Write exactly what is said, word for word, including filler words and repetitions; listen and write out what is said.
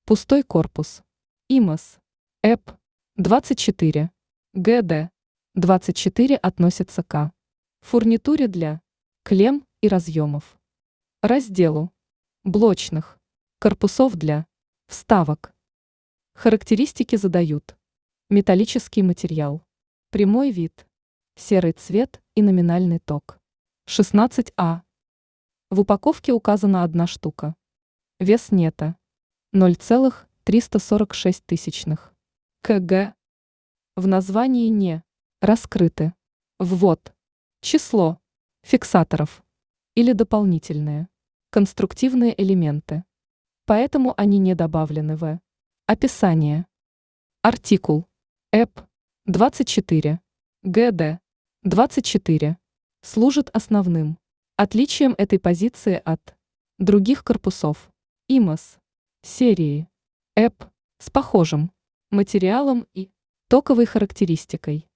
Пустой корпус. ИМОС. ЭП. двадцать четыре. ГД. двадцать четыре относится к фурнитуре для клемм и разъемов. Разделу блочных корпусов для вставок. Характеристики задают. Металлический материал. Прямой вид. Серый цвет и номинальный ток. шестнадцать А. В упаковке указана одна штука. Вес нета. ноль целых триста сорок шесть тысячных кг. В названии не раскрыты ввод, число фиксаторов или дополнительные конструктивные элементы. Поэтому они не добавлены в описание. Артикул ЭП двадцать четыре. ГД двадцать четыре служит основным отличием этой позиции от других корпусов ИМОС серии ЭП с похожим материалом и токовой характеристикой.